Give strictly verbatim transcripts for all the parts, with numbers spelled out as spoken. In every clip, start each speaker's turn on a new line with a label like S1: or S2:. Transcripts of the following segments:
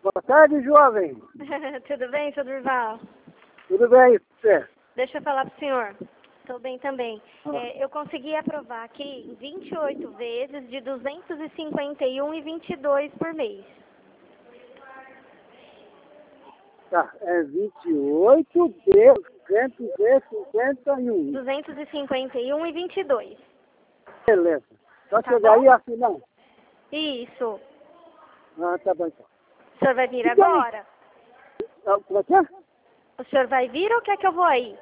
S1: Boa tarde, jovem.
S2: Tudo bem, seu Durval?
S1: Tudo bem, você?
S2: Deixa eu falar pro senhor. Estou bem também.
S1: Ah.
S2: É, eu consegui aprovar aqui vinte e oito vezes de duzentos e cinquenta e um e vinte e dois por mês.
S1: Tá, é vinte e oito de duzentos e cinquenta e um.
S2: duzentos e cinquenta e um e vinte e dois.
S1: Beleza. Só
S2: Tá
S1: chegar
S2: bom?
S1: aí e assinar.
S2: Isso.
S1: Ah, tá bom então.
S2: O senhor vai vir
S1: Então,
S2: agora?
S1: ah, como é que é?
S2: O senhor vai vir ou quer que eu vou aí?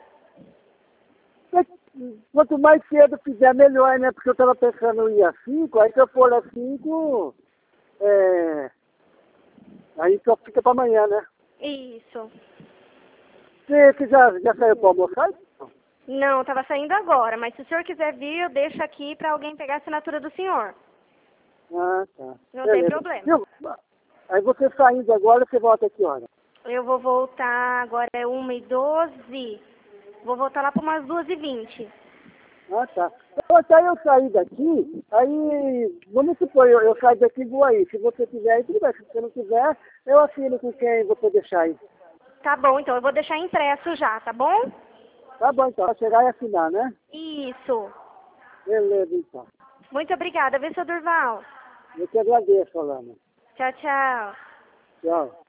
S1: Quanto mais cedo fizer, melhor, né? Porque eu tava pensando em ir às cinco, aí se eu for às cinco, é... aí só fica pra amanhã, né?
S2: Isso.
S1: Você que já, já saiu pra almoçar?
S2: Não, estava saindo agora, mas se o senhor quiser vir, eu deixo aqui para alguém pegar a assinatura do senhor.
S1: Ah, tá.
S2: Não
S1: Beleza.
S2: tem problema.
S1: Viu? Aí você saindo agora, você volta aqui, hora?
S2: Eu vou voltar, agora é uma e doze. Vou voltar lá para umas duas e vinte.
S1: Ah, tá. Então, até eu sair daqui, aí, vamos supor, eu, eu saio daqui e vou aí. Se você tiver aí, tudo bem. Se você não tiver, eu assino com quem você deixar aí.
S2: Tá bom, então eu vou deixar impresso já, tá bom?
S1: Tá bom, então. Vai chegar e assinar, né?
S2: Isso.
S1: Beleza, então.
S2: Muito obrigada, viu, seu Durval?
S1: Eu te agradeço, Alana.
S2: Tchau, tchau.
S1: Tchau.